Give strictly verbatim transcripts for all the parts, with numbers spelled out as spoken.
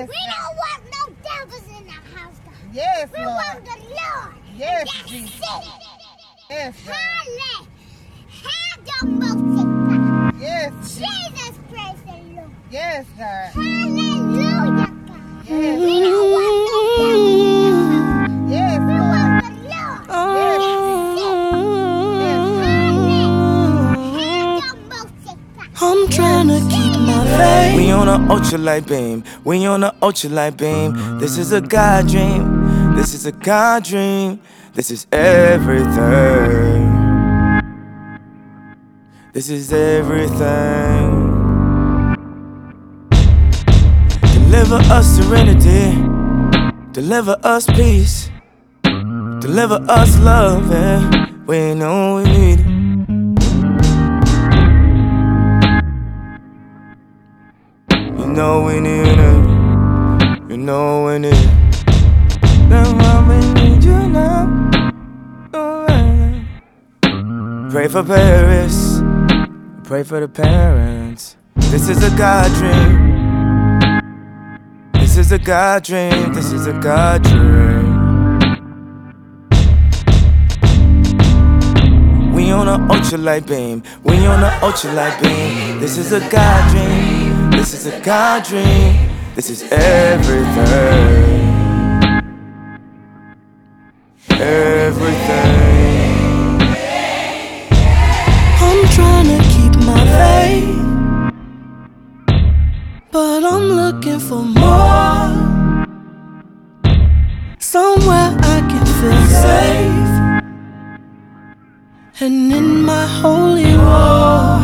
Yes. We don't want no devils in the house, God. Yes, we Lord. want the Lord. Yes, That's Jesus. it. Yes, God. Hallelujah. Have your most God. Yes, Jesus, praise the Lord. Yes, God. Hallelujah, God. Yes. We don't want no devils in the house. Yes, We Lord. want the Lord. Yes, I'm tryna keep my faith. We on a ultralight beam. We on a ultralight beam. This is a God dream. This is a God dream. This is everything. This is everything. Deliver us serenity. Deliver us peace. Deliver us love. Yeah. We know we need it. You know we need it. You know we need it. That's why we need you now. Oh, pray for Paris. Pray for the parents. This is a God dream. This is a God dream. This is a God dream. We on a ultralight beam. We on a ultralight beam. This is a God dream. This is a God dream. This is everything. Everything. I'm trying to keep my faith, but I'm looking for more. Somewhere I can feel safe, and in my holy war,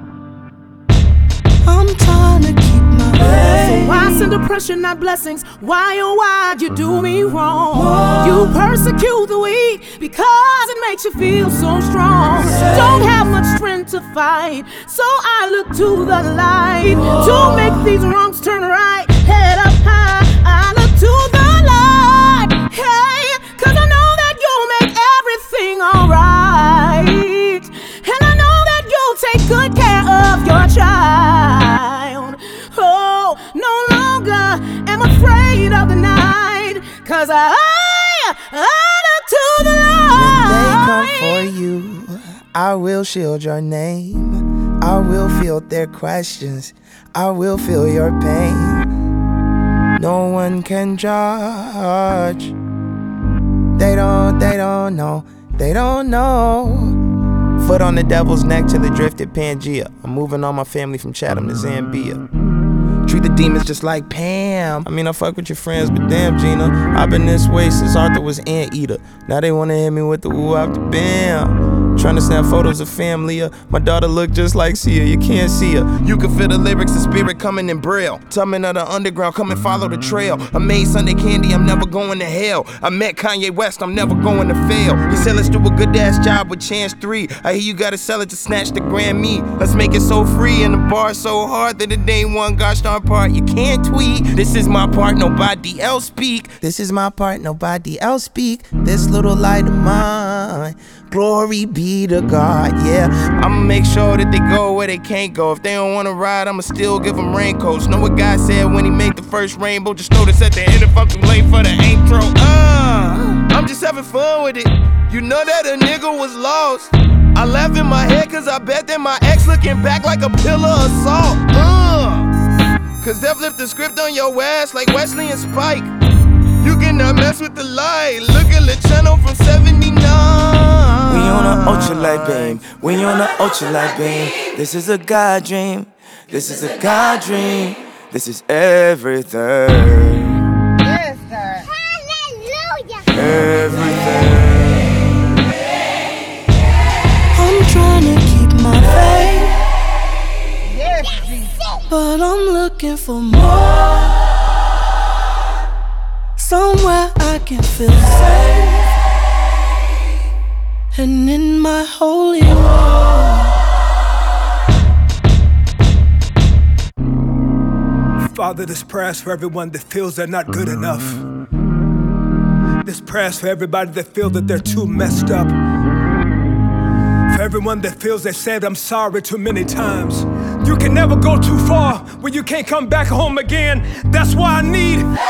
I'm trying to keep my faith. So why send oppression, not blessings? Why, oh why you do me wrong? Whoa. You persecute the weak because it makes you feel so strong. Don't have much strength to fight, so I look to the light. Whoa. To make these wrongs turn right, head up high, I look to the light. Hey, cause I know that you'll make everything alright, and I know that you'll take good care of your child. Oh, no longer am afraid of the night, cause I, I look to the light. When they come for you, I will shield your name. I will field their questions. I will feel your pain. No one can judge. They don't, they don't know. They don't know. Foot on the devil's neck till it drifted Pangea. I'm moving all my family from Chatham to Zambia. Treat the demons just like Pam. I mean, I fuck with your friends, but damn, Gina, I've been this way since Arthur was Anteater. Now they wanna hit me with the woo out the bam. Tryna snap photos of family. My daughter look just like Sia, you can't see her. You can feel the lyrics, the spirit coming in braille. Tumbling of the underground, come and follow the trail. I made Sunday candy, I'm never going to hell. I met Kanye West, I'm never going to fail. He said let's do a good ass job with Chance three. I hear you gotta sell it to snatch the Grammy. Let's make it so free and the bar so hard that it ain't one gosh darn part you can't tweet. This is my part, nobody else speak. This is my part, nobody else speak. This little light of mine, glory be to God, yeah. I'ma make sure that they go where they can't go. If they don't wanna ride, I'ma still give them raincoats. Know what God said when he made the first rainbow? Just notice at the end if I'm too late for the intro. Uh, I'm just having fun with it. You know that a nigga was lost. I laugh in my head cause I bet that my ex looking back like a pillar of salt. Uh, cause they flipped the script on your ass like Wesley and Spike. You cannot mess with the light. Look at the channel from seventy-nine. We on a ultralight beam. We on a ultralight beam. This is a God dream. This is a God dream. This is everything. Yes, God. Hallelujah. Everything. I'm trying to keep my faith. Yes, Jesus. But I'm looking for more. Somewhere I can feel safe, and in my holy war. Father, this prayer's for everyone that feels they're not good enough. This prayer's for everybody that feels that they're too messed up. For everyone that feels they said I'm sorry too many times. You can never go too far when you can't come back home again. That's why I need